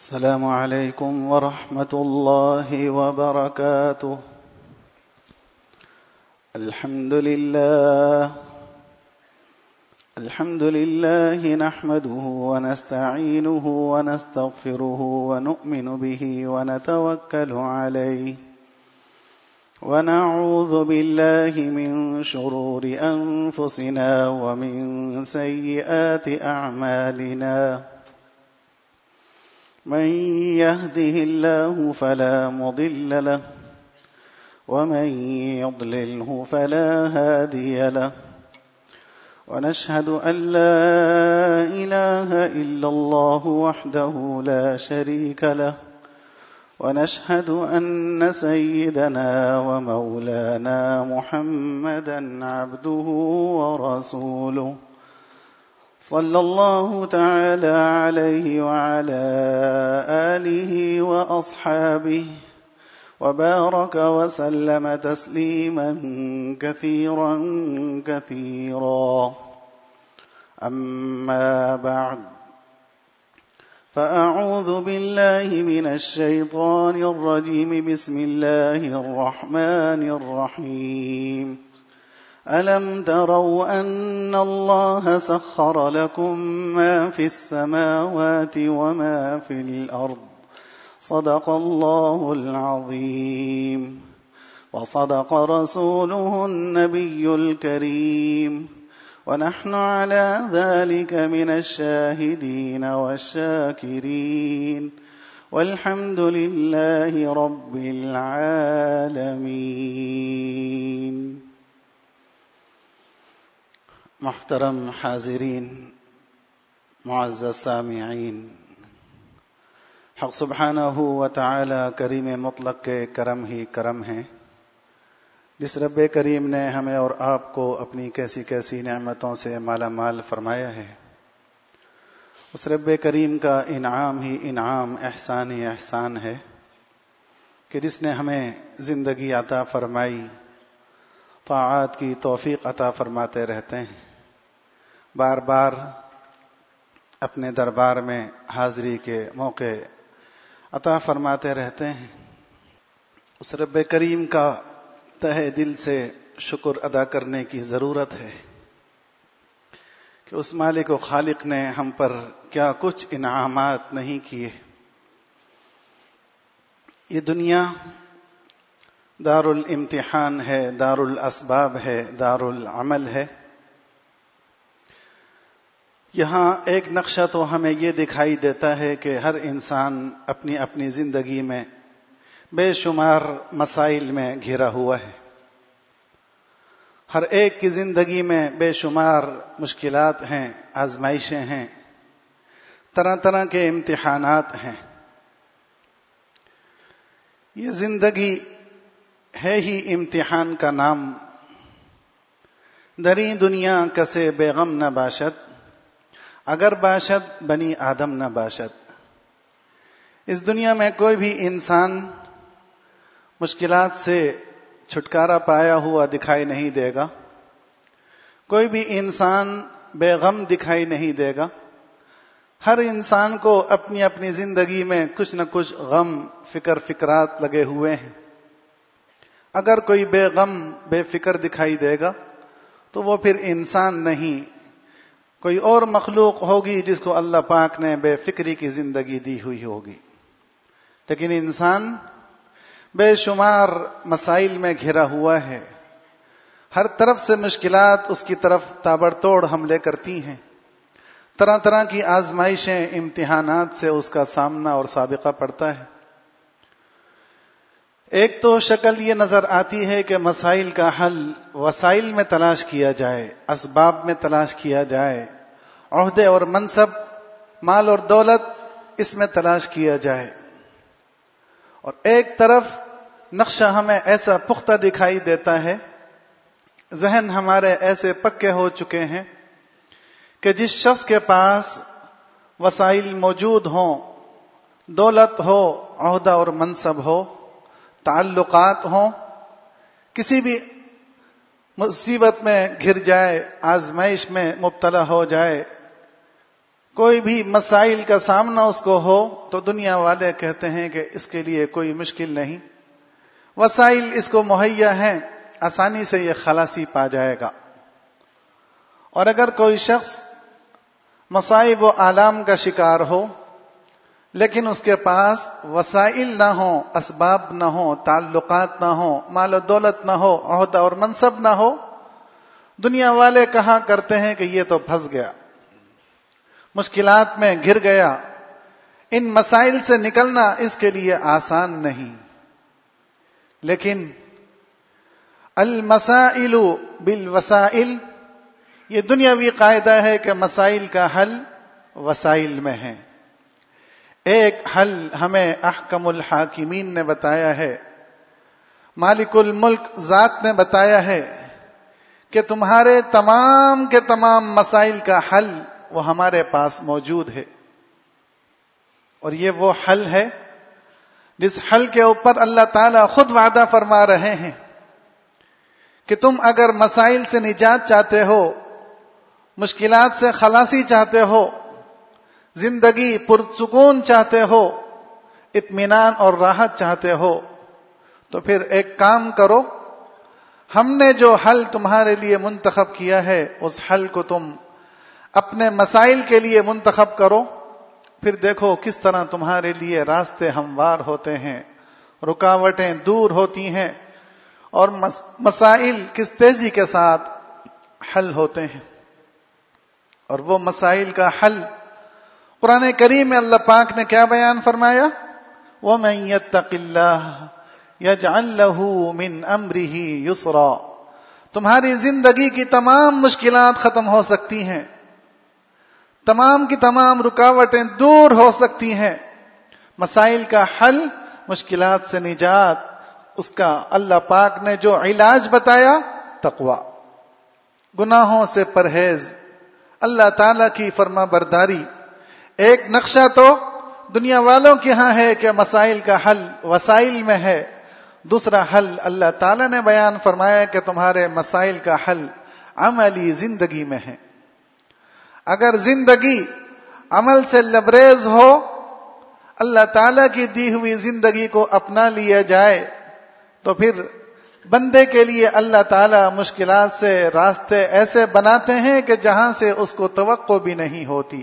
السلام عليكم ورحمة الله وبركاته. الحمد لله نحمده ونستعينه ونستغفره ونؤمن به ونتوكل عليه ونعوذ بالله من شرور أنفسنا ومن سيئات أعمالنا. من يهده الله فلا مضل له ومن يضلله فلا هادي له ونشهد أن لا إله إلا الله وحده لا شريك له ونشهد أن سيدنا ومولانا محمدا عبده ورسوله صلى الله تعالى عليه وعلى آله وأصحابه وبارك وسلم تسليما كثيرا كثيرا. أما بعد، فأعوذ بالله من الشيطان الرجيم. بسم الله الرحمن الرحيم. ألم تروا أن الله سخر لكم ما في السماوات وما في الأرض صدق الله العظيم وصدق رسوله النبي الكريم ونحن على ذلك من الشاهدين والشاكرين والحمد لله رب العالمين. محترم حاضرین، معزز سامعین، حق سبحانہ و تعالی کریم مطلق کے کرم ہی کرم ہیں. جس رب کریم نے ہمیں اور آپ کو اپنی کیسی کیسی نعمتوں سے مالا مال فرمایا ہے، اس رب کریم کا انعام ہی انعام، احسان ہی احسان ہے کہ جس نے ہمیں زندگی عطا فرمائی، طاعات کی توفیق عطا فرماتے رہتے ہیں، بار بار اپنے دربار میں حاضری کے موقع عطا فرماتے رہتے ہیں. اس رب کریم کا تہہ دل سے شکر ادا کرنے کی ضرورت ہے کہ اس مالک و خالق نے ہم پر کیا کچھ انعامات نہیں کیے. یہ دنیا دار الامتحان ہے، دار الاسباب ہے، دار العمل ہے. یہاں ایک نقشہ تو ہمیں یہ دکھائی دیتا ہے کہ ہر انسان اپنی اپنی زندگی میں بے شمار مسائل میں گھرا ہوا ہے. ہر ایک کی زندگی میں بے شمار مشکلات ہیں، آزمائشیں ہیں، طرح طرح کے امتحانات ہیں. یہ زندگی ہے ہی امتحان کا نام. دری دنیا کسے بے غم نہ باشد، اگر باشد بنی آدم نہ باشد. اس دنیا میں کوئی بھی انسان مشکلات سے چھٹکارا پایا ہوا دکھائی نہیں دے گا، کوئی بھی انسان بے غم دکھائی نہیں دے گا. ہر انسان کو اپنی اپنی زندگی میں کچھ نہ کچھ غم، فکرات لگے ہوئے ہیں. اگر کوئی بے غم بے فکر دکھائی دے گا تو وہ پھر انسان نہیں، کوئی اور مخلوق ہوگی جس کو اللہ پاک نے بے فکری کی زندگی دی ہوئی ہوگی. لیکن انسان بے شمار مسائل میں گھرا ہوا ہے. ہر طرف سے مشکلات اس کی طرف تابڑتوڑ حملے کرتی ہیں. طرح طرح کی آزمائشیں، امتحانات سے اس کا سامنا اور سابقہ پڑتا ہے. ایک تو شکل یہ نظر آتی ہے کہ مسائل کا حل وسائل میں تلاش کیا جائے، اسباب میں تلاش کیا جائے، عہدے اور منصب، مال اور دولت، اس میں تلاش کیا جائے. اور ایک طرف نقشہ ہمیں ایسا پختہ دکھائی دیتا ہے، ذہن ہمارے ایسے پکے ہو چکے ہیں کہ جس شخص کے پاس وسائل موجود ہوں، دولت ہو، عہدہ اور منصب ہو، تعلقات ہوں، کسی بھی مصیبت میں گھر جائے، آزمائش میں مبتلا ہو جائے کوئی بھی مسائل کا سامنا اس کو ہو تو دنیا والے کہتے ہیں کہ اس کے لیے کوئی مشکل نہیں، وسائل اس کو مہیا ہیں، آسانی سے یہ خلاصی پا جائے گا۔ اور اگر کوئی شخص مصائب و آلام کا شکار ہو لیکن اس کے پاس وسائل نہ ہوں، اسباب نہ ہوں، تعلقات نہ ہوں، مال و دولت نہ ہو، عہدہ اور منصب نہ ہو، دنیا والے کہا کرتے ہیں کہ یہ تو پھنس گیا، مشکلات میں گھر گیا، ان مسائل سے نکلنا اس کے لیے آسان نہیں۔ لیکن المسائل بالوسائل، یہ دنیاوی قاعدہ ہے کہ مسائل کا حل وسائل میں ہے۔ ایک حل ہمیں احکم الحاکمین نے بتایا ہے، مالک الملک ذات نے بتایا ہے کہ تمہارے تمام کے تمام مسائل کا حل وہ ہمارے پاس موجود ہے۔ اور یہ وہ حل ہے جس حل کے اوپر اللہ تعالیٰ خود وعدہ فرما رہے ہیں کہ تم اگر مسائل سے نجات چاہتے ہو، مشکلات سے خلاصی چاہتے ہو، زندگی پرسکون چاہتے ہو، اطمینان اور راحت چاہتے ہو، تو پھر ایک کام کرو، ہم نے جو حل تمہارے لیے منتخب کیا ہے اس حل کو تم اپنے مسائل کے لیے منتخب کرو، پھر دیکھو کس طرح تمہارے لیے راستے ہموار ہوتے ہیں، رکاوٹیں دور ہوتی ہیں اور مسائل کس تیزی کے ساتھ حل ہوتے ہیں۔ اور وہ مسائل کا حل قرآن کریم میں اللہ پاک نے کیا بیان فرمایا؟ وَمَن يَتَّقِ اللَّهَ يَجْعَل لَّهُ مِنْ أَمْرِهِ يُسْرًا، تمہاری زندگی کی تمام مشکلات ختم ہو سکتی ہیں، تمام کی تمام رکاوٹیں دور ہو سکتی ہیں۔ مسائل کا حل، مشکلات سے نجات، اس کا اللہ پاک نے جو علاج بتایا، تقوی، گناہوں سے پرہیز، اللہ تعالی کی فرما برداری۔ ایک نقشہ تو دنیا والوں کے ہاں ہے کہ مسائل کا حل وسائل میں ہے، دوسرا حل اللہ تعالی نے بیان فرمایا کہ تمہارے مسائل کا حل عملی زندگی میں ہے۔ اگر زندگی عمل سے لبریز ہو، اللہ تعالی کی دی ہوئی زندگی کو اپنا لیا جائے، تو پھر بندے کے لیے اللہ تعالیٰ مشکلات سے راستے ایسے بناتے ہیں کہ جہاں سے اس کو توقع بھی نہیں ہوتی۔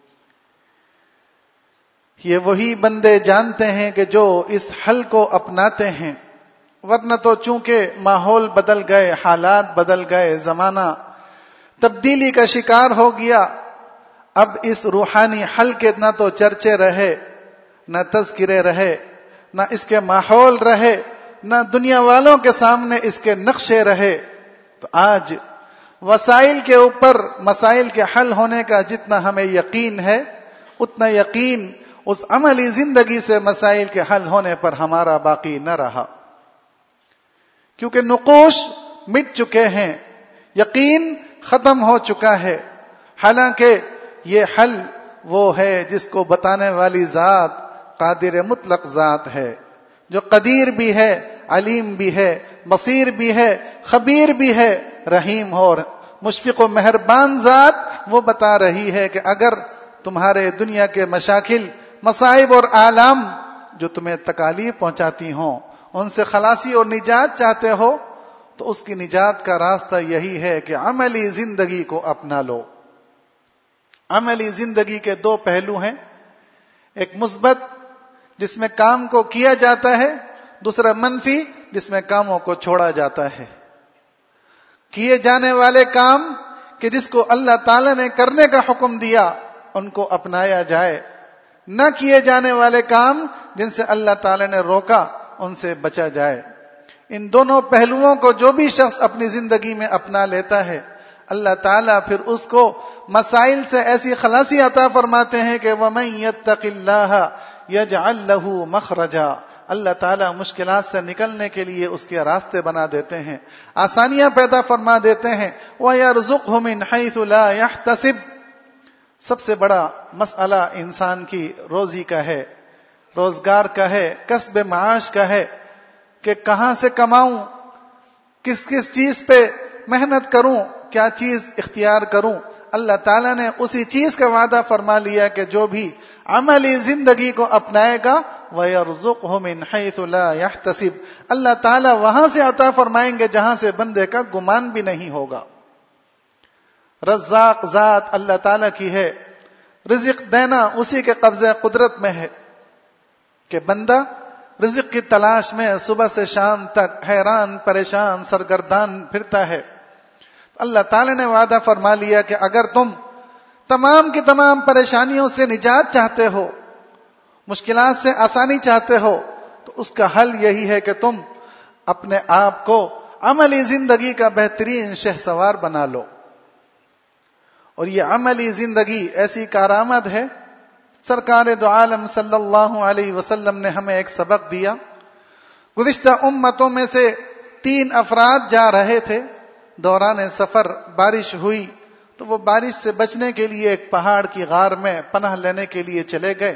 یہ وہی بندے جانتے ہیں کہ جو اس حل کو اپناتے ہیں، ورنہ تو چونکہ ماحول بدل گئے، حالات بدل گئے، زمانہ تبدیلی کا شکار ہو گیا، اب اس روحانی حل کے نہ تو چرچے رہے، نہ تذکرے رہے، نہ اس کے ماحول رہے، نہ دنیا والوں کے سامنے اس کے نقشے رہے۔ تو آج وسائل کے اوپر مسائل کے حل ہونے کا جتنا ہمیں یقین ہے، اتنا یقین اس عملی زندگی سے مسائل کے حل ہونے پر ہمارا باقی نہ رہا، کیونکہ نقوش مٹ چکے ہیں، یقین ختم ہو چکا ہے۔ حالانکہ یہ حل وہ ہے جس کو بتانے والی ذات قادر مطلق ذات ہے، جو قدیر بھی ہے، علیم بھی ہے، بصیر بھی ہے، خبیر بھی ہے، رحیم اور مشفق و مہربان ذات وہ بتا رہی ہے کہ اگر تمہارے دنیا کے مشاکل، مصائب اور آلام جو تمہیں تکالیف پہنچاتی ہوں ان سے خلاصی اور نجات چاہتے ہو، تو اس کی نجات کا راستہ یہی ہے کہ عملی زندگی کو اپنا لو۔ عملی زندگی کے دو پہلو ہیں، ایک مثبت جس میں کام کو کیا جاتا ہے، دوسرا منفی جس میں کاموں کو چھوڑا جاتا ہے۔ کیے جانے والے کام کہ جس کو اللہ تعالی نے کرنے کا حکم دیا ان کو اپنایا جائے، نہ کیے جانے والے کام جن سے اللہ تعالی نے روکا ان سے بچا جائے۔ ان دونوں پہلوؤں کو جو بھی شخص اپنی زندگی میں اپنا لیتا ہے، اللہ تعالیٰ پھر اس کو مسائل سے ایسی خلاصی عطا فرماتے ہیں کہ وَمَن يَتَّقِ اللَّهَ يَجْعَل لَّهُ مَخْرَجًا، اللہ تعالیٰ مشکلات سے نکلنے کے لیے اس کے راستے بنا دیتے ہیں، آسانیاں پیدا فرما دیتے ہیں۔ وَيَرْزُقْهُ مِنْ حَيْثُ لَا يَحْتَسِبُ، سب سے بڑا مسئلہ انسان کی روزی کا ہے، روزگار کا ہے، کسب معاش کا ہے کہ کہاں سے کماؤں، کس کس چیز پہ محنت کروں، کیا چیز اختیار کروں۔ اللہ تعالیٰ نے اسی چیز کا وعدہ فرما لیا کہ جو بھی عملی زندگی کو اپنائے گا وَيَرْزُقْهُ مِنْ حَيْثُ لَا يَحْتَسِبْ، اللہ تعالیٰ وہاں سے عطا فرمائیں گے جہاں سے بندے کا گمان بھی نہیں ہوگا۔ رزاق ذات اللہ تعالیٰ کی ہے، رزق دینا اسی کے قبضہ قدرت میں ہے کہ بندہ رزق کی تلاش میں صبح سے شام تک حیران پریشان سرگردان پھرتا ہے۔ اللہ تعالیٰ نے وعدہ فرما لیا کہ اگر تم تمام کی تمام پریشانیوں سے نجات چاہتے ہو، مشکلات سے آسانی چاہتے ہو، تو اس کا حل یہی ہے کہ تم اپنے آپ کو عملی زندگی کا بہترین شہسوار بنا لو۔ اور یہ عملی زندگی ایسی کارآمد ہے، سرکار دو عالم صلی اللہ علیہ وسلم نے ہمیں ایک سبق دیا۔ گزشتہ امتوں میں سے 3 افراد جا رہے تھے، دوران سفر بارش ہوئی تو وہ بارش سے بچنے کے لیے ایک پہاڑ کی غار میں پناہ لینے کے لیے چلے گئے۔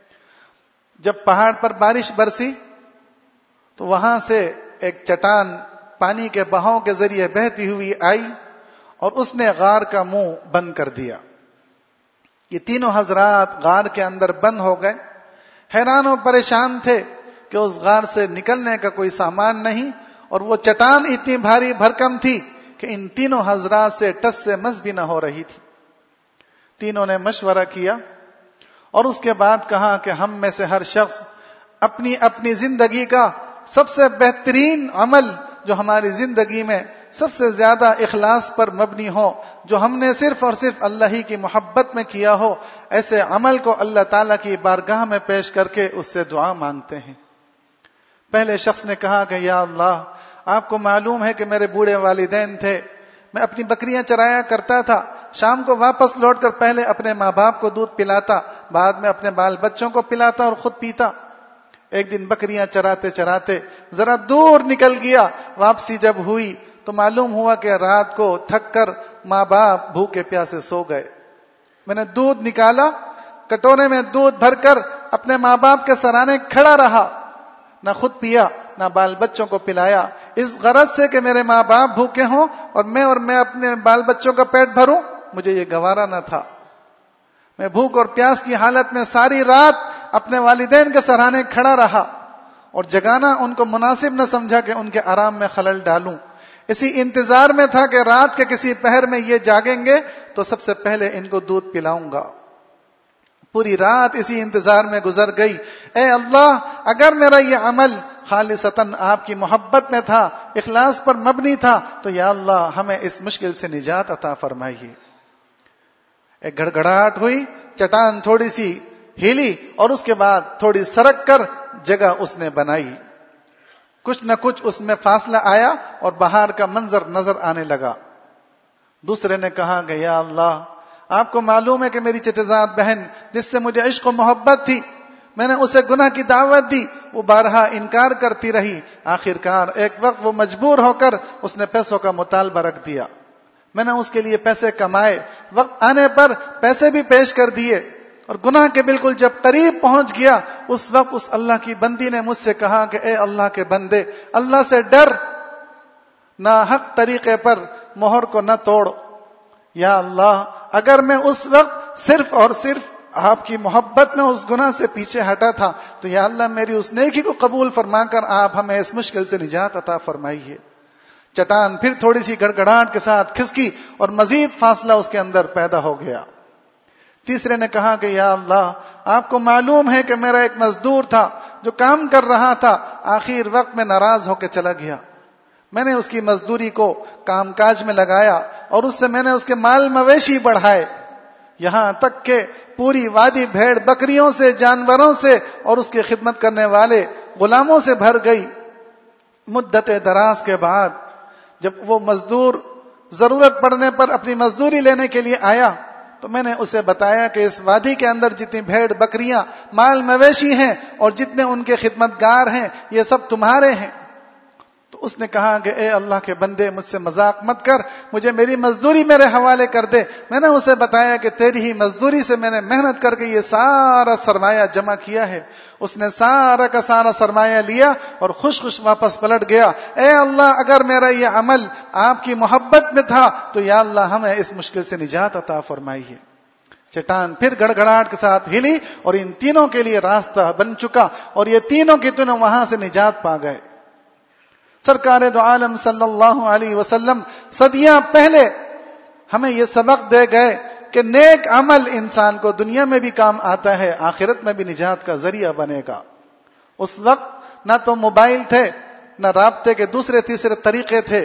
جب پہاڑ پر بارش برسی تو وہاں سے ایک چٹان پانی کے بہاؤ کے ذریعے بہتی ہوئی آئی اور اس نے غار کا منہ بند کر دیا۔ یہ تینوں حضرات غار کے اندر بند ہو گئے، حیران و پریشان تھے کہ اس غار سے نکلنے کا کوئی سامان نہیں، اور وہ چٹان اتنی بھاری بھرکم تھی کہ ان تینوں حضرات سے ٹس سے مس بھی نہ ہو رہی تھی۔ تینوں نے مشورہ کیا اور اس کے بعد کہا کہ ہم میں سے ہر شخص اپنی اپنی زندگی کا سب سے بہترین عمل جو ہماری زندگی میں سب سے زیادہ اخلاص پر مبنی ہو، جو ہم نے صرف اور صرف اللہ ہی کی محبت میں کیا ہو، ایسے عمل کو اللہ تعالیٰ کی بارگاہ میں پیش کر کے اس سے دعا مانگتے ہیں۔ پہلے شخص نے کہا کہ یا اللہ، آپ کو معلوم ہے کہ میرے بوڑھے والدین تھے، میں اپنی بکریاں چرایا کرتا تھا، شام کو واپس لوٹ کر پہلے اپنے ماں باپ کو دودھ پلاتا، بعد میں اپنے بال بچوں کو پلاتا اور خود پیتا۔ ایک دن بکریاں چراتے چراتے ذرا دور نکل گیا، واپسی جب ہوئی تو معلوم ہوا کہ رات کو تھک کر ماں باپ بھوکے پیاسے سو گئے۔ میں نے دودھ نکالا، کٹورے میں دودھ بھر کر اپنے ماں باپ کے سرانے کھڑا رہا، نہ خود پیا نہ بال بچوں کو پلایا، اس غرض سے کہ میرے ماں باپ بھوکے ہوں اور میں اپنے بال بچوں کا پیٹ بھروں، مجھے یہ گوارا نہ تھا۔ میں بھوک اور پیاس کی حالت میں ساری رات اپنے والدین کے سرانے کھڑا رہا اور جگانا ان کو مناسب نہ سمجھا کہ ان کے آرام میں خلل ڈالوں۔ اسی انتظار میں تھا کہ رات کے کسی پہر میں یہ جاگیں گے تو سب سے پہلے ان کو دودھ پلاؤں گا۔ پوری رات اسی انتظار میں گزر گئی۔ اے اللہ، اگر میرا یہ عمل خالصتاً آپ کی محبت میں تھا، اخلاص پر مبنی تھا، تو یا اللہ ہمیں اس مشکل سے نجات عطا فرمائیے۔ ایک گڑگڑاہٹ ہوئی، چٹان تھوڑی سی ہلی اور اس کے بعد تھوڑی سرک کر جگہ اس نے بنائی۔ کچھ نہ کچھ اس میں فاصلہ آیا اور باہر کا منظر نظر آنے لگا۔ دوسرے نے کہا کہ یا اللہ، آپ کو معلوم ہے کہ میری چچزاد بہن جس سے مجھے عشق و محبت تھی، میں نے اسے گناہ کی دعوت دی، وہ بارہا انکار کرتی رہی، آخرکار ایک وقت وہ مجبور ہو کر اس نے پیسوں کا مطالبہ رکھ دیا۔ میں نے اس کے لیے پیسے کمائے، وقت آنے پر پیسے بھی پیش کر دیے، اور گناہ کے بالکل جب قریب پہنچ گیا اس وقت اس اللہ کی بندی نے مجھ سے کہا کہ اے اللہ کے بندے، اللہ سے ڈر، ناحق طریقے پر مہر کو نہ توڑ۔ یا اللہ، اگر میں اس وقت صرف اور صرف آپ کی محبت میں اس گناہ سے پیچھے ہٹا تھا تو یا اللہ میری اس نیکی کو قبول فرما کر آپ ہمیں اس مشکل سے نجات عطا فرمائیے۔ چٹان پھر تھوڑی سی گڑگڑاہٹ کے ساتھ کھسکی اور مزید فاصلہ اس کے اندر پیدا ہو گیا۔ تیسرے نے کہا کہ یا اللہ، آپ کو معلوم ہے کہ میرا ایک مزدور تھا جو کام کر رہا تھا، آخر وقت میں ناراض ہو کے چلا گیا۔ میں نے اس کی مزدوری کو کام کاج میں لگایا اور اس سے میں نے اس کے مال مویشی بڑھائے، یہاں تک کہ پوری وادی بھیڑ بکریوں سے، جانوروں سے اور اس کی خدمت کرنے والے غلاموں سے بھر گئی۔ مدت دراز کے بعد جب وہ مزدور ضرورت پڑنے پر اپنی مزدوری لینے کے لیے آیا تو میں نے اسے بتایا کہ اس وادی کے اندر جتنی بھیڑ بکریاں مال مویشی ہیں اور جتنے ان کے خدمتگار ہیں یہ سب تمہارے ہیں۔ تو اس نے کہا کہ اے اللہ کے بندے، مجھ سے مذاق مت کر، مجھے میری مزدوری میرے حوالے کر دے۔ میں نے اسے بتایا کہ تیری ہی مزدوری سے میں نے محنت کر کے یہ سارا سرمایہ جمع کیا ہے۔ اس نے سارا کا سارا سرمایہ لیا اور خوش خوش واپس پلٹ گیا. اے اللہ اگر میرا یہ عمل آپ کی محبت میں تھا تو یا اللہ ہمیں اس مشکل سے نجات عطا فرمائیے. چٹان پھر گڑگڑاہٹ کے ساتھ ہلی اور ان تینوں کے لیے راستہ بن چکا اور یہ تینوں کے تینوں وہاں سے نجات پا گئے. سرکار دو عالم صلی اللہ علیہ وسلم صدیاں پہلے ہمیں یہ سبق دے گئے کہ نیک عمل انسان کو دنیا میں بھی کام آتا ہے, آخرت میں بھی نجات کا ذریعہ بنے گا. اس وقت نہ تو موبائل تھے, نہ رابطے کے دوسرے تیسرے طریقے تھے.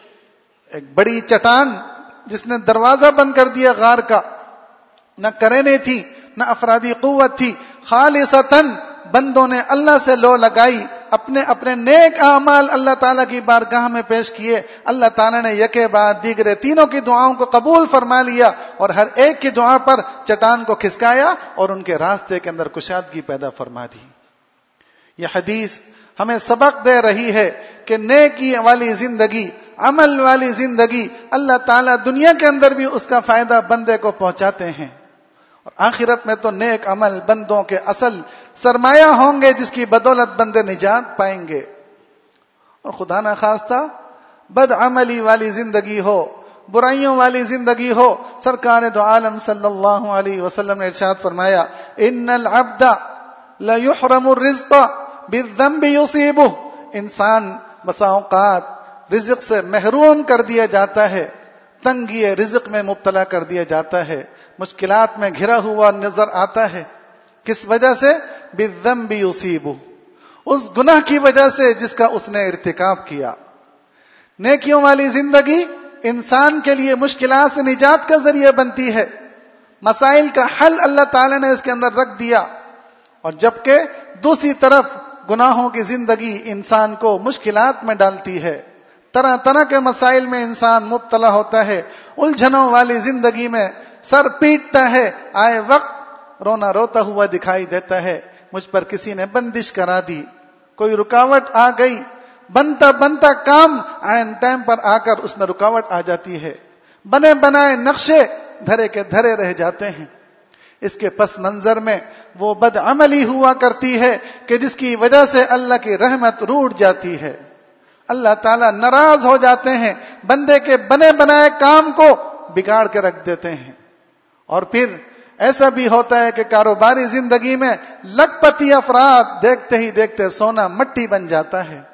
ایک بڑی چٹان جس نے دروازہ بند کر دیا غار کا, نہ کرینے تھی نہ افرادی قوت تھی, خالصتاً بندوں نے اللہ سے لو لگائی, اپنے اپنے نیک اعمال اللہ تعالیٰ کی بارگاہ میں پیش کیے. اللہ تعالیٰ نے یکے بعد دیگرے تینوں کی دعاؤں کو قبول فرما لیا اور ہر ایک کی دعا پر چٹان کو کھسکایا اور ان کے راستے کے اندر کشادگی پیدا فرما دی. یہ حدیث ہمیں سبق دے رہی ہے کہ نیکی والی زندگی, عمل والی زندگی, اللہ تعالیٰ دنیا کے اندر بھی اس کا فائدہ بندے کو پہنچاتے ہیں اور آخرت میں تو نیک عمل بندوں کے اصل سرمایہ ہوں گے جس کی بدولت بندے نجات پائیں گے. اور خدا نہ خواستہ بد عملی والی زندگی ہو, برائیوں والی زندگی ہو. سرکار دو عالم صلی اللہ علیہ وسلم نے ارشاد فرمایا, ان العبد لا يحرم الرزق بالذنب يصيبه. انسان بسا اوقات رزق سے محروم کر دیا جاتا ہے, تنگی رزق میں مبتلا کر دیا جاتا ہے, مشکلات میں گھرا ہوا نظر آتا ہے. کس وجہ سے؟ بالذنب یصیبہ, اس گناہ کی وجہ سے جس کا اس نے ارتکاب کیا. نیکیوں والی زندگی انسان کے لیے مشکلات سے نجات کا ذریعہ بنتی ہے, مسائل کا حل اللہ تعالی نے اس کے اندر رکھ دیا. اور جبکہ دوسری طرف گناہوں کی زندگی انسان کو مشکلات میں ڈالتی ہے, طرح طرح کے مسائل میں انسان مبتلا ہوتا ہے, الجھنوں والی زندگی میں سر پیٹتا ہے, آئے وقت رونا روتا ہوا دکھائی دیتا ہے. مجھ پر کسی نے بندش کرا دی, کوئی رکاوٹ آ گئی, بنتا بنتا کام عین ٹائم پر آ کر اس میں رکاوٹ آ جاتی ہے. بنے بنائے نقشے دھرے کے دھرے رہ جاتے ہیں. اس کے پس منظر میں وہ بد عملی ہوا کرتی ہے کہ جس کی وجہ سے اللہ کی رحمت روٹ جاتی ہے, اللہ تعالیٰ ناراض ہو جاتے ہیں, بندے کے بنے بنائے کام کو بگاڑ کے رکھ دیتے ہیں. اور پھر ایسا بھی ہوتا ہے کہ کاروباری زندگی میں لکھ پتی افراد دیکھتے ہی دیکھتے سونا مٹی بن جاتا ہے.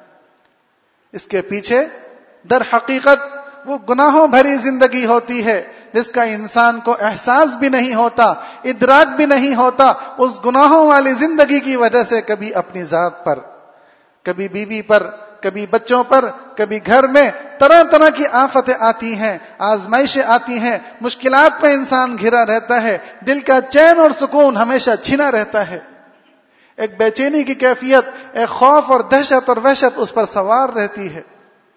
اس کے پیچھے در حقیقت وہ گناہوں بھری زندگی ہوتی ہے جس کا انسان کو احساس بھی نہیں ہوتا, ادراک بھی نہیں ہوتا. اس گناہوں والی زندگی کی وجہ سے کبھی اپنی ذات پر, کبھی بیوی پر, کبھی بچوں پر, کبھی گھر میں طرح طرح کی آفتیں آتی ہیں, آزمائشیں آتی ہیں, مشکلات میں انسان گھرا رہتا ہے, دل کا چین اور سکون ہمیشہ چھنا رہتا ہے. ایک بے چینی کی کیفیت, ایک خوف اور دہشت اور وحشت اس پر سوار رہتی ہے.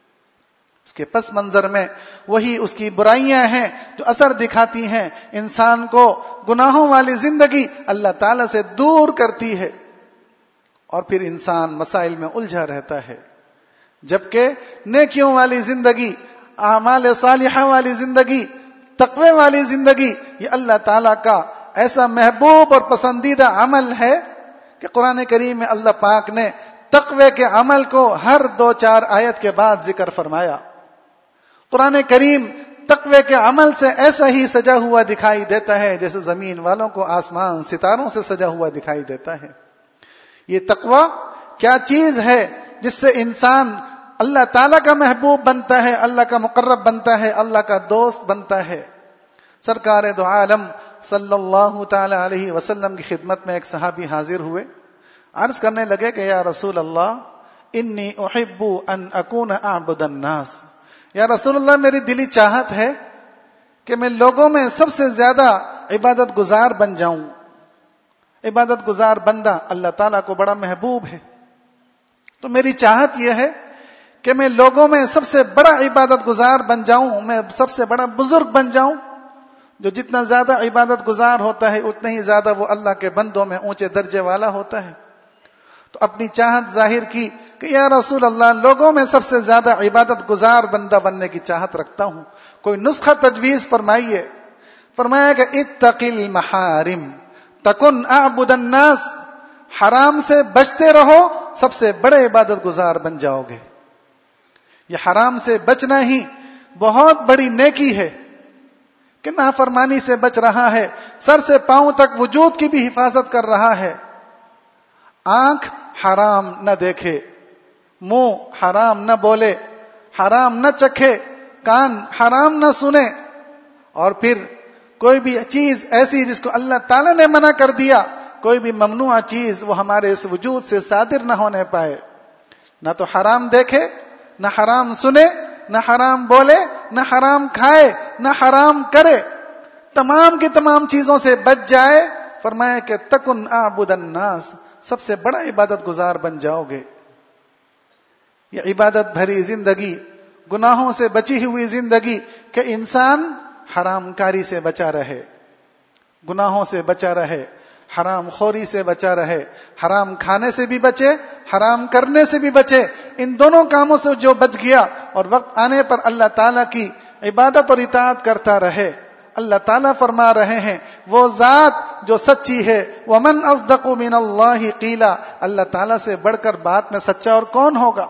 اس کے پس منظر میں وہی اس کی برائیاں ہیں جو اثر دکھاتی ہیں. انسان کو گناہوں والی زندگی اللہ تعالی سے دور کرتی ہے اور پھر انسان مسائل میں الجھا رہتا ہے. جبکہ نیکیوں والی زندگی, اعمال صالحہ والی زندگی, تقوی والی زندگی, یہ اللہ تعالیٰ کا ایسا محبوب اور پسندیدہ عمل ہے کہ قرآن کریم میں اللہ پاک نے تقوی کے عمل کو ہر 2-4 آیت کے بعد ذکر فرمایا. قرآن کریم تقوی کے عمل سے ایسا ہی سجا ہوا دکھائی دیتا ہے جیسے زمین والوں کو آسمان ستاروں سے سجا ہوا دکھائی دیتا ہے. یہ تقوی کیا چیز ہے جس سے انسان اللہ تعالیٰ کا محبوب بنتا ہے, اللہ کا مقرب بنتا ہے, اللہ کا دوست بنتا ہے. سرکار دو عالم صلی اللہ تعالی علیہ وسلم کی خدمت میں ایک صحابی حاضر ہوئے, عرض کرنے لگے کہ یا رسول اللہ انی احب ان اکون اعبد الناس. یا رسول اللہ میری دلی چاہت ہے کہ میں لوگوں میں سب سے زیادہ عبادت گزار بن جاؤں. عبادت گزار بندہ اللہ تعالیٰ کو بڑا محبوب ہے, تو میری چاہت یہ ہے کہ میں لوگوں میں سب سے بڑا عبادت گزار بن جاؤں, میں سب سے بڑا بزرگ بن جاؤں. جو جتنا زیادہ عبادت گزار ہوتا ہے اتنا ہی زیادہ وہ اللہ کے بندوں میں اونچے درجے والا ہوتا ہے. تو اپنی چاہت ظاہر کی کہ یا رسول اللہ لوگوں میں سب سے زیادہ عبادت گزار بندہ بننے کی چاہت رکھتا ہوں, کوئی نسخہ تجویز فرمائیے. فرمایا کہ اتق المحارم تکن اعبد الناس, حرام سے بچتے رہو، سب سے بڑے عبادت گزار بن جاؤ گے۔ یہ حرام سے بچنا ہی بہت بڑی نیکی ہے کہ نافرمانی سے بچ رہا ہے، سر سے پاؤں تک وجود کی بھی حفاظت کر رہا ہے۔ آنکھ حرام نہ دیکھے، منہ حرام نہ بولے، حرام نہ چکھے، کان حرام نہ سنے، اور پھر کوئی بھی چیز ایسی جس کو اللہ تعالیٰ نے منع کر دیا، کوئی بھی ممنوع چیز وہ ہمارے اس وجود سے صادر نہ ہونے پائے۔ نہ تو حرام دیکھے، نہ حرام سنے، نہ حرام بولے، نہ حرام کھائے، نہ حرام کرے، تمام کی تمام چیزوں سے بچ جائے۔ فرمایا کہ تکن اعبد الناس، سب سے بڑا عبادت گزار بن جاؤ گے۔ یہ عبادت بھری زندگی، گناہوں سے بچی ہوئی زندگی، کہ انسان حرام کاری سے بچا رہے، گناہوں سے بچا رہے، حرام خوری سے بچا رہے، حرام کھانے سے بھی بچے، حرام کرنے سے بھی بچے۔ ان دونوں کاموں سے جو بچ گیا اور وقت آنے پر اللہ تعالیٰ کی عبادت اور اطاعت کرتا رہے، اللہ تعالیٰ فرما رہے ہیں وہ ذات جو سچی ہے، وَمَنْ أَصْدَقُ مِنَ اللَّهِ قِيلًا، اللہ تعالیٰ سے بڑھ کر بات میں سچا اور کون ہوگا؟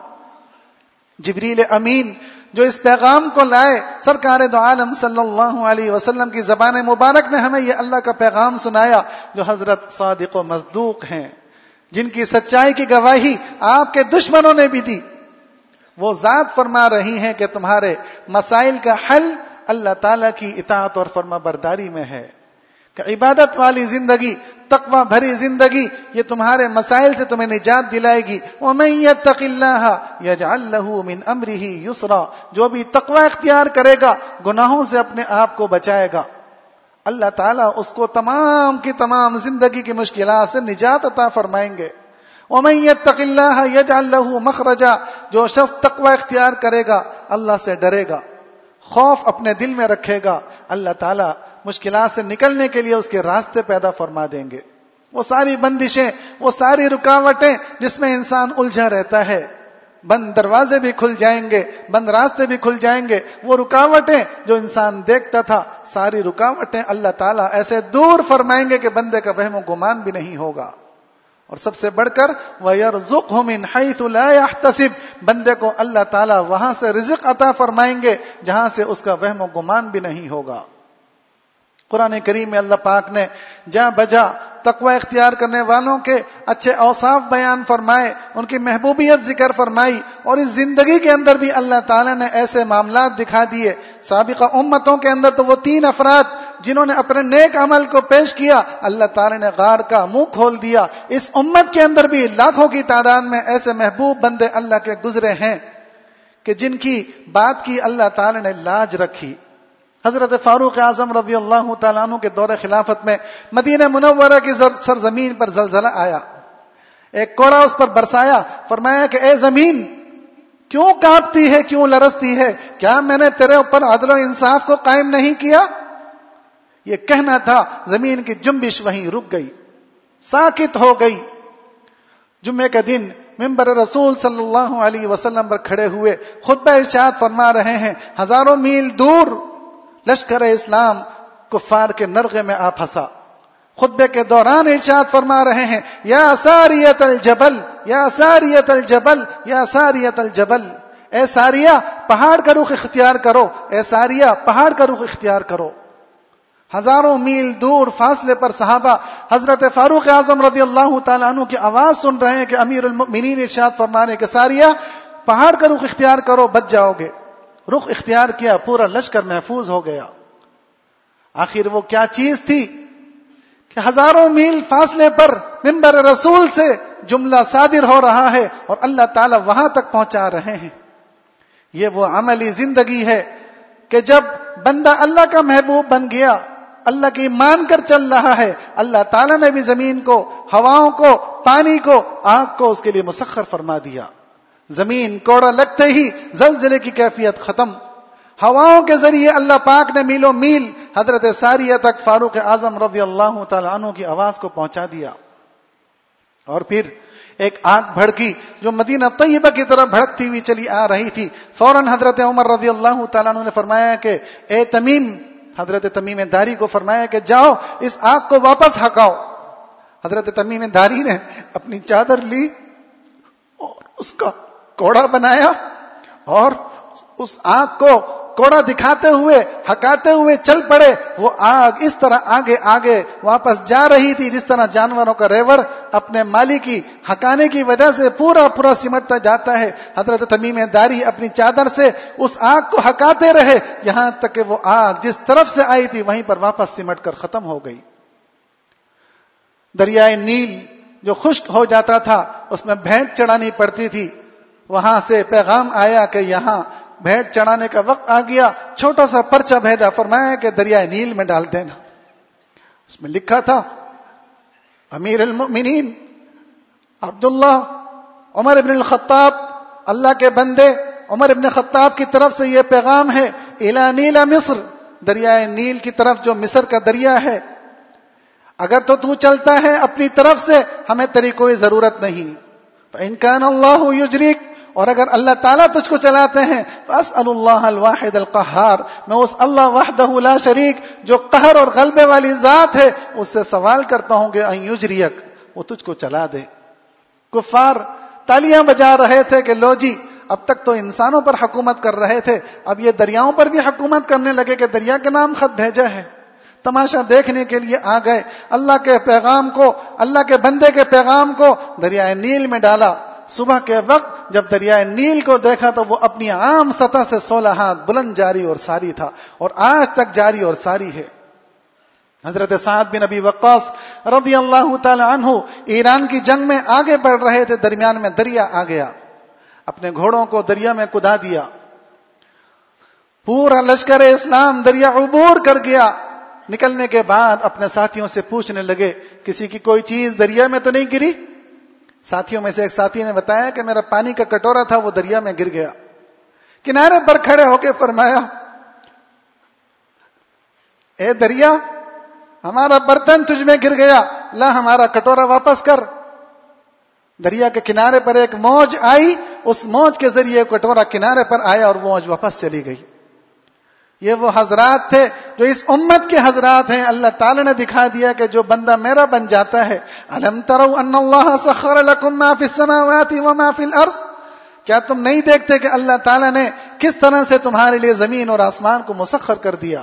جبریل امین جو اس پیغام کو لائے، سرکار دو عالم صلی اللہ علیہ وسلم کی زبان مبارک نے ہمیں یہ اللہ کا پیغام سنایا، جو حضرت صادق و مصدوق ہیں، جن کی سچائی کی گواہی آپ کے دشمنوں نے بھی دی۔ وہ ذات فرما رہی ہیں کہ تمہارے مسائل کا حل اللہ تعالیٰ کی اطاعت اور فرما برداری میں ہے، کہ عبادت والی زندگی، تقوی بھری زندگی، یہ تمہارے مسائل سے تمہیں نجات دلائے گی۔ وَمَن يَتَّقِ اللَّهَ يَجْعَل لَّهُ مِنْ أَمْرِهِ يُسْرًا، جو بھی تقوی اختیار کرے گا گناہوں سے اپنے آپ کو بچائے گا، اللہ تعالیٰ اس کو تمام کی تمام زندگی کی مشکلات سے نجات عطا فرمائیں گے۔ وَمَن يَتَّقِ اللَّهَ يَجْعَل لَّهُ مَخْرَجًا، جو شخص تقوی اختیار کرے گا اللہ سے ڈرے گا، خوف اپنے دل میں رکھے گا، اللہ تعالیٰ مشکلات سے نکلنے کے لیے اس کے راستے پیدا فرما دیں گے۔ وہ ساری بندشیں، وہ ساری رکاوٹیں جس میں انسان الجھا رہتا ہے، بند دروازے بھی کھل جائیں گے، بند راستے بھی کھل جائیں گے۔ وہ رکاوٹیں جو انسان دیکھتا تھا، ساری رکاوٹیں اللہ تعالیٰ ایسے دور فرمائیں گے کہ بندے کا وہم و گمان بھی نہیں ہوگا۔ اور سب سے بڑھ کر وَيَرْزُقْهُ مِنْ حَيْثُ لَا يَحْتَسِبُ، بندے کو اللہ تعالیٰ وہاں سے رزق عطا فرمائیں گے جہاں سے اس کا وہم و گمان بھی نہیں ہوگا۔ قرآن کریم میں اللہ پاک نے جا بجا تقوی اختیار کرنے والوں کے اچھے اوصاف بیان فرمائے، ان کی محبوبیت ذکر فرمائی، اور اس زندگی کے اندر بھی اللہ تعالیٰ نے ایسے معاملات دکھا دیے۔ سابقہ امتوں کے اندر تو وہ 3 افراد جنہوں نے اپنے نیک عمل کو پیش کیا، اللہ تعالیٰ نے غار کا منہ کھول دیا۔ اس امت کے اندر بھی لاکھوں کی تعداد میں ایسے محبوب بندے اللہ کے گزرے ہیں کہ جن کی بات کی اللہ تعالیٰ نے لاج رکھی۔ حضرت فاروق اعظم رضی اللہ تعالیٰ عنہ کے دور خلافت میں مدینہ منورہ کی سرزمین پر زلزلہ آیا، ایک کوڑا اس پر برسایا، فرمایا کہ اے زمین کیوں کانپتی ہے، کیوں لرزتی ہے؟ کیا میں نے تیرے اوپر عدل و انصاف کو قائم نہیں کیا؟ یہ کہنا تھا، زمین کی جنبش وہیں رک گئی، ساکت ہو گئی۔ جمعے کا دن منبر رسول صلی اللہ علیہ وسلم پر کھڑے ہوئے خطبہ ارشاد فرما رہے ہیں، ہزاروں میل دور لشکر اسلام کفار کے نرغے میں آ پھنسا۔ خطبے کے دوران ارشاد فرما رہے ہیں، یا ساریت الجبل، یا ساریت الجبل، یا ساریت الجبل، اے ساریہ پہاڑ کا رخ اختیار کرو، اے ساریہ پہاڑ کا رخ اختیار کرو۔ ہزاروں میل دور فاصلے پر صحابہ حضرت فاروق اعظم رضی اللہ تعالیٰ عنہ کی آواز سن رہے ہیں کہ امیر المؤمنین ارشاد فرما رہے ہیں کہ ساریہ پہاڑ کا رخ اختیار کرو، بچ جاؤ گے۔ رخ اختیار کیا، پورا لشکر محفوظ ہو گیا۔ آخر وہ کیا چیز تھی کہ ہزاروں میل فاصلے پر منبر رسول سے جملہ صادر ہو رہا ہے اور اللہ تعالیٰ وہاں تک پہنچا رہے ہیں۔ یہ وہ عملی زندگی ہے کہ جب بندہ اللہ کا محبوب بن گیا، اللہ کی مان کر چل رہا ہے، اللہ تعالیٰ نے بھی زمین کو، ہواؤں کو، پانی کو، آگ کو اس کے لیے مسخر فرما دیا۔ زمین کوڑا لگتے ہی زلزلے کی کیفیت ختم۔ ہواؤں کے ذریعے اللہ پاک نے میلوں میل حضرت ساریہ تک فاروق اعظم رضی اللہ تعالی عنہ کی آواز کو پہنچا دیا۔ اور پھر ایک آگ بھڑکی جو مدینہ طیبہ کی طرف بھڑکتی ہوئی چلی آ رہی تھی۔ فوراً حضرت عمر رضی اللہ تعالیٰ عنہ نے فرمایا کہ اے تمیم، حضرت تمیم داری کو فرمایا کہ جاؤ اس آگ کو واپس ہٹاؤ۔ حضرت تمیم داری نے اپنی چادر لی اور اس کا کوڑا بنایا اور اس آگ کو کوڑا دکھاتے ہوئے ہکاتے ہوئے چل پڑے. وہ آگ اس طرح آگے آگے واپس جا رہی تھی جس طرح جانوروں کا ریوڑ اپنے مالی کی ہکانے کی وجہ سے پورا پورا سمٹتا جاتا ہے. حضرت تمیم داری اپنی چادر سے اس آگ کو ہکاتے رہے یہاں تک کہ وہ آگ جس طرف سے آئی تھی وہیں پر واپس سمٹ کر ختم ہو گئی. دریائے نیل جو خشک ہو جاتا تھا اس میں بھینٹ چڑھانی پڑتی تھی. وہاں سے پیغام آیا کہ یہاں بھینٹ چڑھانے کا وقت آ گیا. چھوٹا سا پرچہ بھیجا, فرمایا کہ دریائے نیل میں ڈال دینا. اس میں لکھا تھا امیر المؤمنین عبداللہ عمر ابن الخطاب, اللہ کے بندے عمر ابن خطاب کی طرف سے یہ پیغام ہے, الی نیل مصر, دریائے نیل کی طرف جو مصر کا دریا ہے, اگر تو چلتا ہے اپنی طرف سے ہمیں تیری کوئی ضرورت نہیں. فإن كان الله يجريك, اور اگر اللہ تعالیٰ تجھ کو چلاتے ہیں, فاسأل اللہ الواحد القہار, میں اس اللہ وحدہ لا شریک جو قہر اور غلبے والی ذات ہے اس سے سوال کرتا ہوں کہ ان یجریک, وہ تجھ کو چلا دے. کفار تالیاں بجا رہے تھے کہ لو جی, اب تک تو انسانوں پر حکومت کر رہے تھے, اب یہ دریاؤں پر بھی حکومت کرنے لگے کہ دریا کے نام خط بھیجا ہے. تماشا دیکھنے کے لیے آ گئے. اللہ کے پیغام کو, اللہ کے بندے کے پیغام کو دریائے نیل میں ڈالا. صبح کے وقت جب دریائے نیل کو دیکھا تو وہ اپنی عام سطح سے 16 ہاتھ بلند جاری اور ساری تھا, اور آج تک جاری اور ساری ہے. حضرت سعد بن ابی وقاص رضی اللہ تعالی عنہ ایران کی جنگ میں آگے بڑھ رہے تھے, درمیان میں دریا آ گیا, اپنے گھوڑوں کو دریا میں کدا دیا. پورا لشکر اسلام دریا عبور کر گیا. نکلنے کے بعد اپنے ساتھیوں سے پوچھنے لگے کسی کی کوئی چیز دریا میں تو نہیں گری. ساتھیوں میں سے ایک ساتھی نے بتایا کہ میرا پانی کا کٹورا تھا وہ دریا میں گر گیا. کنارے پر کھڑے ہو کے فرمایا, اے دریا, ہمارا برتن تجھ میں گر گیا, لا ہمارا کٹورا واپس کر. دریا کے کنارے پر ایک موج آئی, اس موج کے ذریعے کٹورا کنارے پر آیا اور موج واپس چلی گئی. یہ وہ حضرات تھے جو اس امت کے حضرات ہیں. اللہ تعالی نے دکھا دیا کہ جو بندہ میرا بن جاتا ہے, الم تروا ان اللہ سخر لکم ما فی السماوات وما فی الارض, کیا تم نہیں دیکھتے کہ اللہ تعالی نے کس طرح سے تمہارے لیے زمین اور آسمان کو مسخر کر دیا.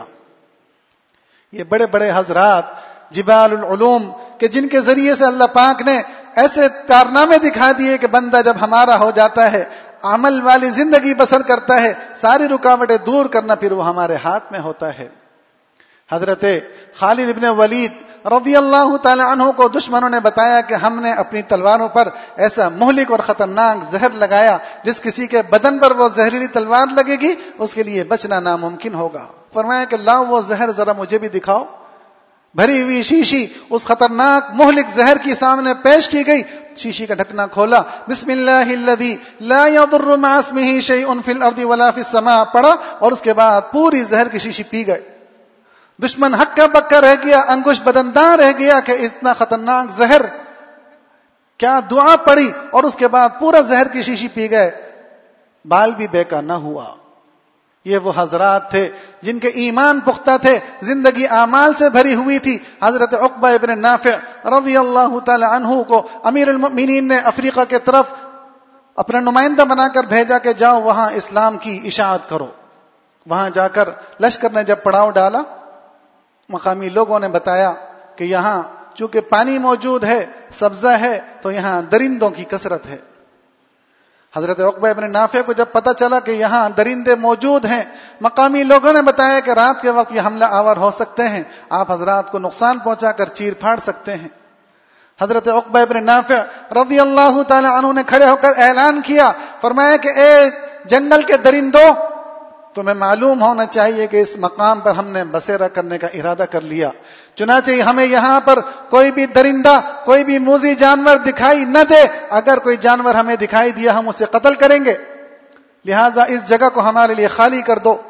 یہ بڑے بڑے حضرات جبال العلوم کہ جن کے ذریعے سے اللہ پاک نے ایسے کارنامے دکھا دیے کہ بندہ جب ہمارا ہو جاتا ہے, عمل والی زندگی بسر کرتا ہے, ساری رکاوٹیں دور کرنا پھر وہ ہمارے ہاتھ میں ہوتا ہے. حضرت خالد ابن ولید رضی اللہ تعالی عنہ کو دشمنوں نے بتایا کہ ہم نے اپنی تلواروں پر ایسا مہلک اور خطرناک زہر لگایا, جس کسی کے بدن پر وہ زہریلی تلوار لگے گی اس کے لیے بچنا ناممکن ہوگا. فرمایا کہ لاؤ وہ زہر ذرا مجھے بھی دکھاؤ. بھری ہوئی شیشی اس خطرناک مہلک زہر کی سامنے پیش کی گئی. شیشی کا ڈھکنا کھولا, بسم اللہ الذی لا یضر مع اسمہ شیء فی الارض ولا فی السماء پڑھا, اور اس کے بعد پوری زہر کی شیشی پی گئے. دشمن ہکا بکا رہ گیا, انگوش بدنداں رہ گیا کہ اتنا خطرناک زہر, کیا دعا پڑی اور اس کے بعد پورا زہر کی شیشی پی گئے. بال بھی بیکار نہ ہوا. یہ وہ حضرات تھے جن کے ایمان پختہ تھے, زندگی اعمال سے بھری ہوئی تھی. حضرت عقبہ ابن نافع رضی اللہ تعالی عنہ کو امیر المؤمنین نے افریقہ کے طرف اپنا نمائندہ بنا کر بھیجا کہ جاؤ وہاں اسلام کی اشاعت کرو. وہاں جا کر لشکر نے جب پڑاؤ ڈالا, مقامی لوگوں نے بتایا کہ یہاں چونکہ پانی موجود ہے, سبزہ ہے, تو یہاں درندوں کی کثرت ہے. حضرت عقبہ ابن نافع کو جب پتہ چلا کہ یہاں درندے موجود ہیں, مقامی لوگوں نے بتایا کہ رات کے وقت یہ حملہ آور ہو سکتے ہیں, آپ حضرات کو نقصان پہنچا کر چیر پھاڑ سکتے ہیں. حضرت عقبہ ابن نافع رضی اللہ تعالی عنہ نے کھڑے ہو کر اعلان کیا, فرمایا کہ اے جنگل کے درندوں, تمہیں معلوم ہونا چاہیے کہ اس مقام پر ہم نے بسیرا کرنے کا ارادہ کر لیا. چنانچہ ہمیں یہاں پر کوئی بھی درندہ, کوئی بھی موذی جانور دکھائی نہ دے. اگر کوئی جانور ہمیں دکھائی دیا ہم اسے قتل کریں گے, لہٰذا اس جگہ کو ہمارے لیے خالی کر دو.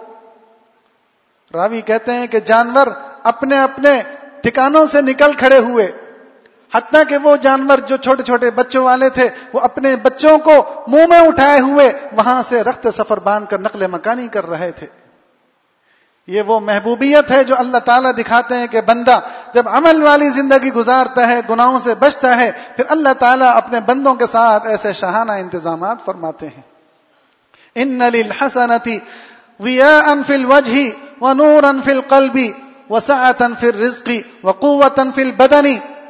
راوی کہتے ہیں کہ جانور اپنے اپنے ٹھکانوں سے نکل کھڑے ہوئے, حتیٰ کہ وہ جانور جو چھوٹے چھوٹے بچوں والے تھے وہ اپنے بچوں کو منہ میں اٹھائے ہوئے وہاں سے رخت سفر باندھ کر نقل مکانی کر رہے تھے. یہ وہ محبوبیت ہے جو اللہ تعالیٰ دکھاتے ہیں کہ بندہ جب عمل والی زندگی گزارتا ہے، گناہوں سے بچتا ہے، پھر اللہ تعالیٰ اپنے بندوں کے ساتھ ایسے شاہانہ انتظامات فرماتے ہیں. ان للحسنۃ ضیاء فی الوجہ ونورا فی القلب وسعۃ فی الرزق وقوۃ فی البدن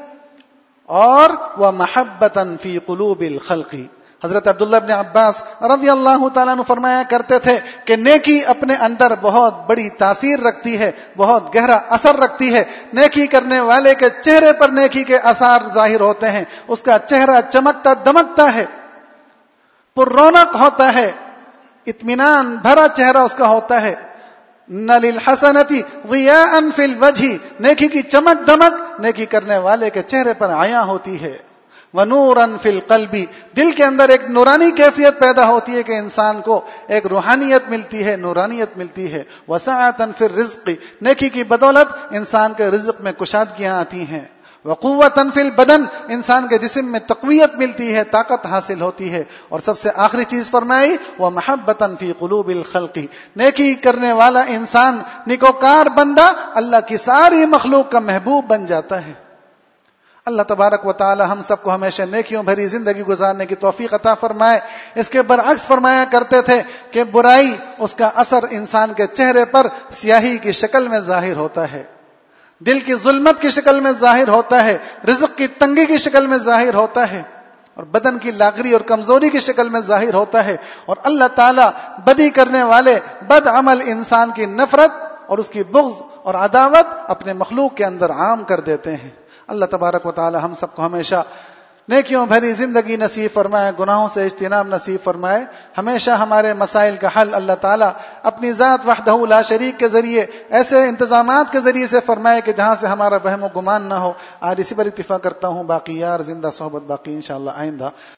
اور ومحبۃ فی قلوب الخلق. حضرت عبداللہ ابن عباس رضی اللہ تعالیٰ عنہ فرمایا کرتے تھے کہ نیکی اپنے اندر بہت بڑی تاثیر رکھتی ہے، بہت گہرا اثر رکھتی ہے. نیکی کرنے والے کے چہرے پر نیکی کے آثار ظاہر ہوتے ہیں، اس کا چہرہ چمکتا دمکتا ہے، پر رونق ہوتا ہے، اطمینان بھرا چہرہ اس کا ہوتا ہے. نَ لِلْحَسَنَةِ ضِيَاءً فِي الْوَجْهِ، نیکی کی چمک دمک نیکی کرنے والے کے چہرے پر عیاں ہوتی ہے. وَنُورًا فِي الْقَلْبِ، دل کے اندر ایک نورانی کیفیت پیدا ہوتی ہے کہ انسان کو ایک روحانیت ملتی ہے، نورانیت ملتی ہے. وَسَعَةً فِي الرِّزْقِ، نیکی کی بدولت انسان کے رزق میں کشادگیاں آتی ہیں. وقوۃ فی البدن، انسان کے جسم میں تقویت ملتی ہے، طاقت حاصل ہوتی ہے. اور سب سے آخری چیز فرمائی ومحبۃ فی قلوب الخلق، نیکی کرنے والا انسان، نیکوکار بندہ اللہ کی ساری مخلوق کا محبوب بن جاتا ہے. اللہ تبارک و تعالی ہم سب کو ہمیشہ نیکیوں بھری زندگی گزارنے کی توفیق عطا فرمائے. اس کے برعکس فرمایا کرتے تھے کہ برائی، اس کا اثر انسان کے چہرے پر سیاہی کی شکل میں ظاہر ہوتا ہے، دل کی ظلمت کی شکل میں ظاہر ہوتا ہے، رزق کی تنگی کی شکل میں ظاہر ہوتا ہے، اور بدن کی لاغری اور کمزوری کی شکل میں ظاہر ہوتا ہے. اور اللہ تعالیٰ بدی کرنے والے بد عمل انسان کی نفرت اور اس کی بغض اور عداوت اپنے مخلوق کے اندر عام کر دیتے ہیں. اللہ تبارک و تعالی ہم سب کو ہمیشہ نیکیوں بھری زندگی نصیب فرمائے، گناہوں سے اجتناب نصیب فرمائے. ہمیشہ ہمارے مسائل کا حل اللہ تعالیٰ اپنی ذات وحدہ لا شریک کے ذریعے ایسے انتظامات کے ذریعے سے فرمائے کہ جہاں سے ہمارا وہم و گمان نہ ہو. آج اسی پر اتفاق کرتا ہوں، باقی یار زندہ صحبت باقی انشاءاللہ آئندہ.